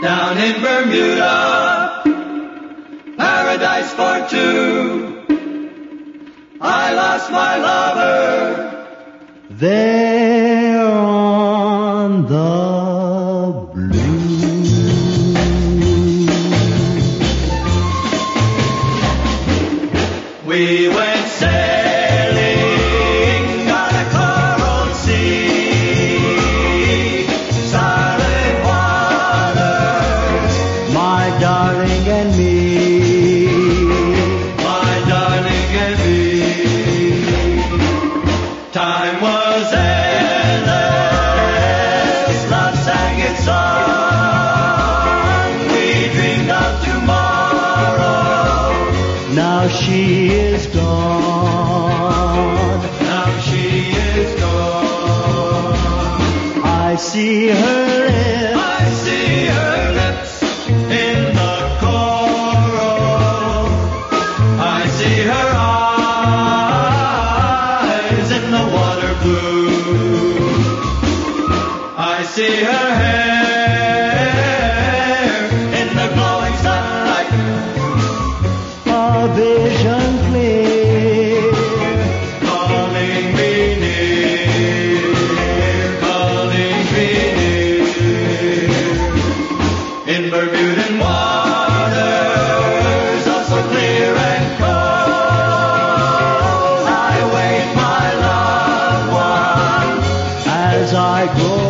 down in Bermuda, paradise for two. I lost my lover there on the blue. We went sailing on a coral sea, silent waters, My darling and me. my darling and me. Time was endless, love sang its song. We dreamed of tomorrow, Now she is gone. now she is gone. I see her lips. I see her lips in the coral. I see her eyes in the water blue. I see her hair in the glowing sunlight. A vision clear. Calling me near, calling me near. In Bermudan waters, oh so clear and cold, I wait my loved one. As I grow